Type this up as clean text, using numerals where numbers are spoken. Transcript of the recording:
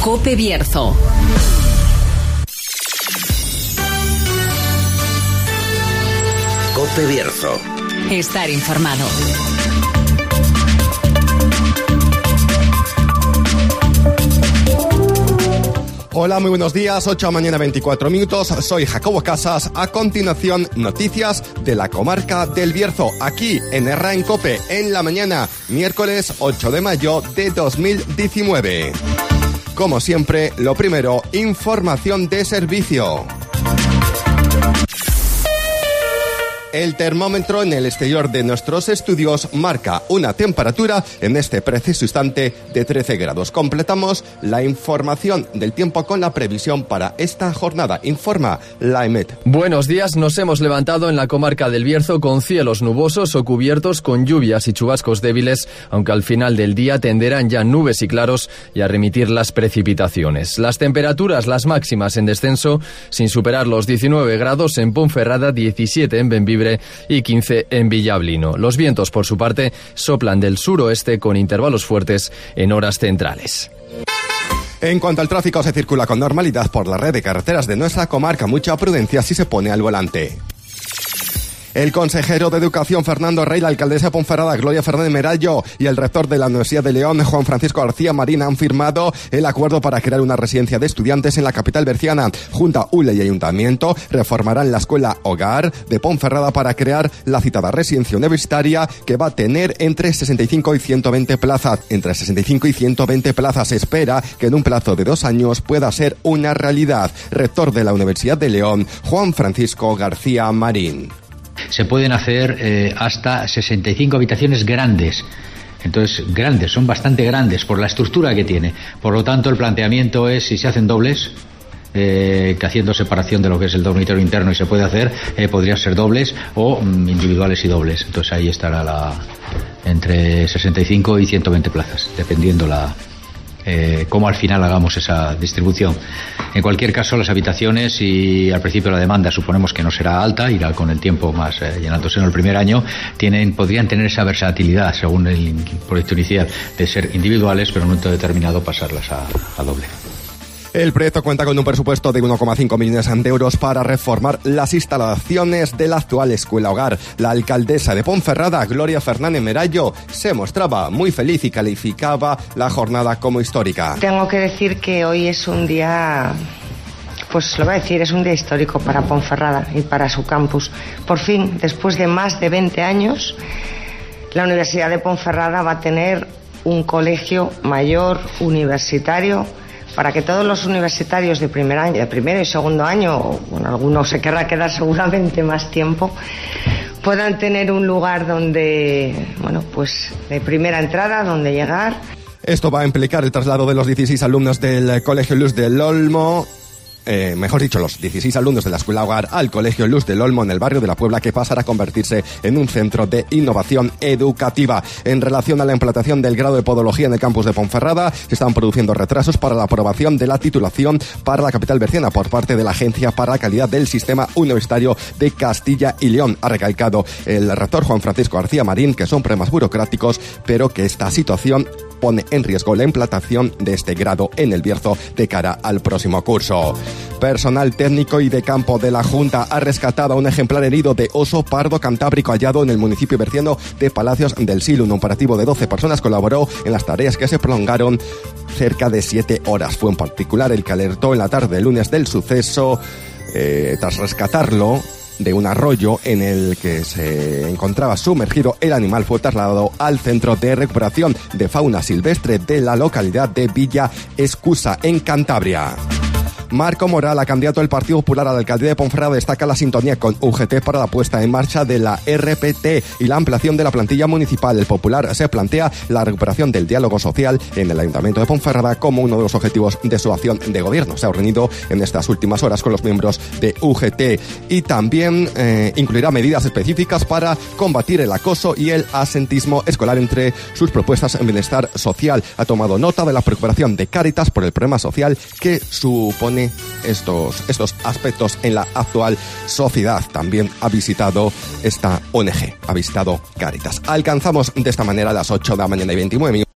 COPE Bierzo. COPE Bierzo. Estar informado. Hola, muy buenos días, 8 de la mañana, 24 minutos. Soy Jacobo Casas. A continuación, noticias de la comarca del Bierzo, aquí en Erra en COPE, en la mañana, miércoles 8 de mayo de 2019. Como siempre, lo primero, información de servicio. El termómetro en el exterior de nuestros estudios marca una temperatura en este preciso instante de 13 grados. Completamos la información del tiempo con la previsión para esta jornada. Informa la EMET. Buenos días, nos hemos levantado en la comarca del Bierzo con cielos nubosos o cubiertos con lluvias y chubascos débiles, aunque al final del día tenderán ya nubes y claros y a remitir las precipitaciones. Las temperaturas, las máximas en descenso, sin superar los 19 grados en Ponferrada, 17 en Bembibre y 15 en Villablino. Los vientos, por su parte, soplan del suroeste con intervalos fuertes en horas centrales. En cuanto al tráfico, se circula con normalidad por la red de carreteras de nuestra comarca. Mucha prudencia si se pone al volante. El consejero de Educación, Fernando Rey, la alcaldesa de Ponferrada, Gloria Fernández Merallo, y el rector de la Universidad de León, Juan Francisco García Marín, han firmado el acuerdo para crear una residencia de estudiantes en la capital berciana. Junta, ULE y Ayuntamiento reformarán la escuela Hogar de Ponferrada para crear la citada residencia universitaria, que va a tener entre 65 y 120 plazas. Entre 65 y 120 plazas. Se espera que en un plazo de 2 años pueda ser una realidad. Rector de la Universidad de León, Juan Francisco García Marín. Se pueden hacer hasta 65 habitaciones grandes. Entonces, grandes, son bastante grandes por la estructura que tiene. Por lo tanto, el planteamiento es, si se hacen dobles, que haciendo separación de lo que es el dormitorio interno y se puede hacer, podrían ser dobles o individuales y dobles. Entonces ahí estará entre 65 y 120 plazas, dependiendo cómo al final hagamos esa distribución. En cualquier caso, las habitaciones, y al principio la demanda suponemos que no será alta, irá con el tiempo más llenándose en el primer año, podrían tener esa versatilidad, según el proyecto inicial, de ser individuales, pero en un momento determinado pasarlas a doble. El proyecto cuenta con un presupuesto de 1,5 millones de euros para reformar las instalaciones de la actual escuela Hogar. La alcaldesa de Ponferrada, Gloria Fernández Merallo, se mostraba muy feliz y calificaba la jornada como histórica. Tengo que decir que hoy es un día, pues lo voy a decir, es un día histórico para Ponferrada y para su campus. Por fin, después de más de 20 años, la Universidad de Ponferrada va a tener un colegio mayor universitario, para que todos los universitarios de primer año, de primero y segundo año, o bueno, algunos se querrá quedar seguramente más tiempo, puedan tener un lugar donde, bueno, pues de primera entrada, donde llegar. Esto va a implicar el traslado de los 16 alumnos del Colegio Luz del Olmo, los 16 alumnos de la Escuela Hogar al Colegio Luz del Olmo en el barrio de la Puebla, que pasará a convertirse en un centro de innovación educativa. En relación a la implantación del grado de Podología en el campus de Ponferrada, se están produciendo retrasos para la aprobación de la titulación para la capital berciana por parte de la Agencia para la Calidad del Sistema Universitario de Castilla y León. Ha recalcado el rector Juan Francisco García Marín que son problemas burocráticos, pero que esta situación pone en riesgo la implantación de este grado en el Bierzo de cara al próximo curso. Personal técnico y de campo de la Junta ha rescatado a un ejemplar herido de oso pardo cantábrico hallado en el municipio berciano de Palacios del Sil. Un operativo de 12 personas colaboró en las tareas, que se prolongaron cerca de 7 horas. Fue en particular el que alertó en la tarde del lunes del suceso, tras rescatarlo de un arroyo en el que se encontraba sumergido. El animal fue trasladado al Centro de Recuperación de Fauna Silvestre de la localidad de Villa Escusa, en Cantabria. Marco Moral, candidato del Partido Popular a la alcaldía de Ponferrada, destaca la sintonía con UGT para la puesta en marcha de la RPT y la ampliación de la plantilla municipal. El Popular se plantea la recuperación del diálogo social en el Ayuntamiento de Ponferrada como uno de los objetivos de su acción de gobierno. Se ha reunido en estas últimas horas con los miembros de UGT y también incluirá medidas específicas para combatir el acoso y el asentismo escolar. Entre sus propuestas en bienestar social, ha tomado nota de la preocupación de Cáritas por el problema social que supone estos aspectos en la actual sociedad. También ha visitado esta ONG, ha visitado Cáritas. Alcanzamos de esta manera las 8 de la mañana y 29 minutos.